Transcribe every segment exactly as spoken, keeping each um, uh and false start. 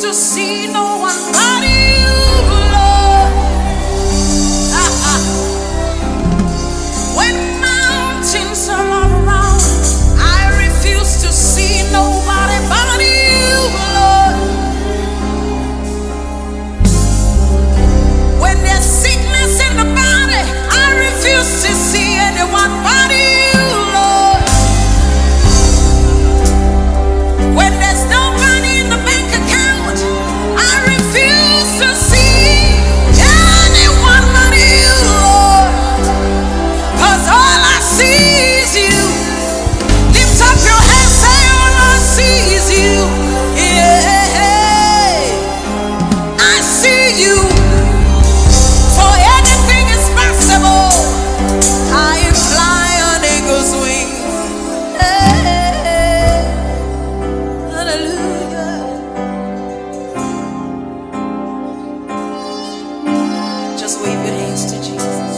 to see no one but you, Lord. Ah, ah. When mountains are all around, I refuse to see nobody but you, Lord. When there's sickness in the body, I refuse to see anyone but you, Lord. When there's no money in the bank account, I refuse to see anyone but you, Lord. 'Cause all I see is you. Lift up your hands, say all I see is you. Yeah, I see you. For anything is possible. I fly on eagle's wings. Hey, hallelujah. Just wave your hands to Jesus.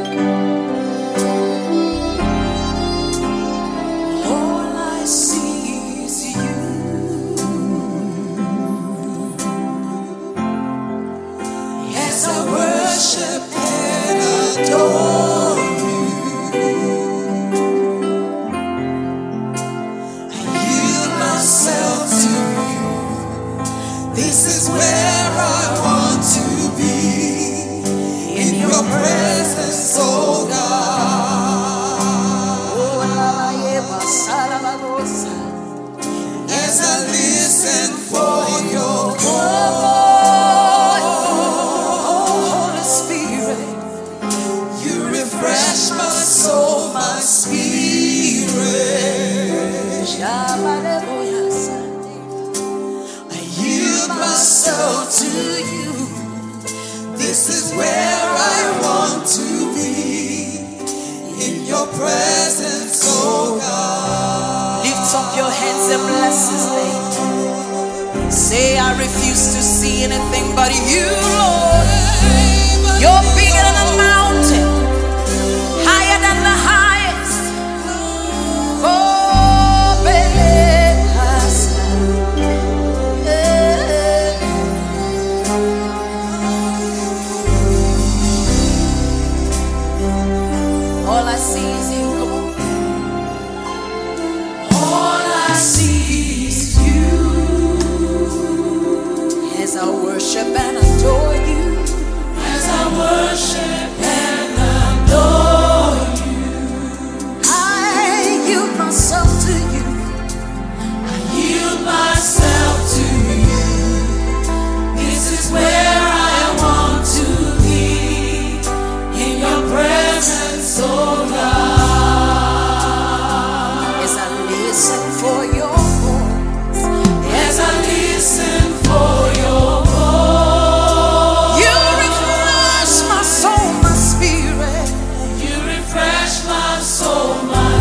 All I see is you. Yes, I worship and adore you. I yield myself to you. This is where I want to be. In your presence, oh God. As I listen for your voice, Holy Spirit, you refresh my soul, my spirit. I yield myself to you. This is where I want to be. In your presence, oh God. Lift up your hands and bless his name. Say, I refuse to see anything but you, Lord. You're bigger than a mountain, higher than the highest. Oh, baby. All I see is you. All I see is you. As I worship and adore you. As I worship and adore you. I yield myself to you. I yield myself to you. This is where I want to be. In your presence, oh God. As I listen for your voice. As I listen for your voice. You refresh my soul, my spirit. You refresh my soul, my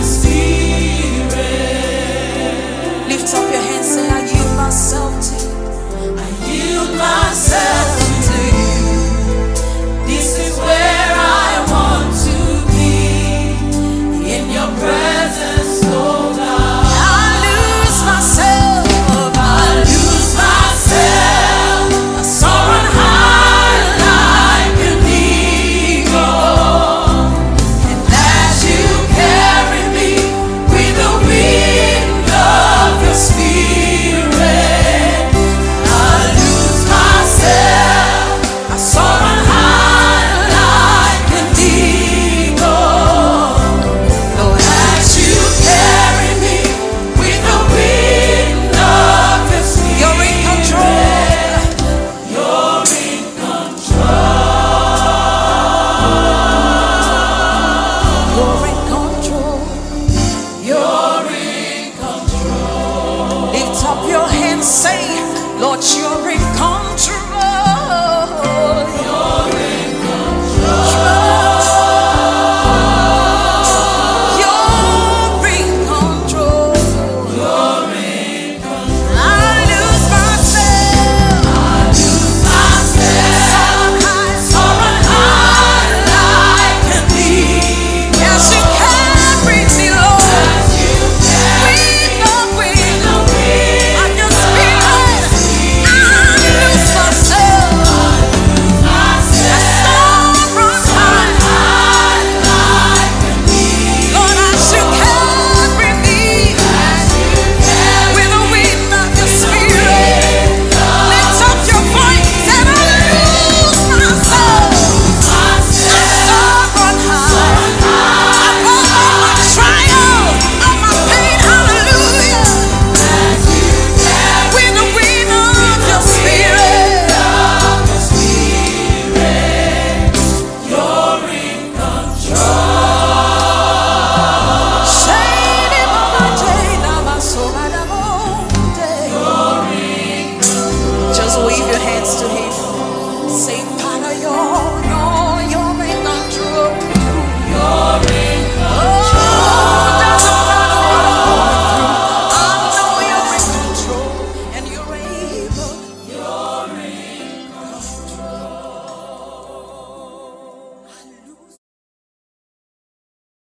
spirit. Lift up your hands, say, I yield myself to you. I yield myself to you. This is where I want to be. In your presence, oh God. I lose myself. I lose myself. I soar on high like an eagle. And as you carry me with the wind of your spirit, I lose myself. I soar on high like an eagle. Lord, as you carry me with the wind of your spirit, you're in control. You're in control. You're in control. You're in control. Lift up your hands, say,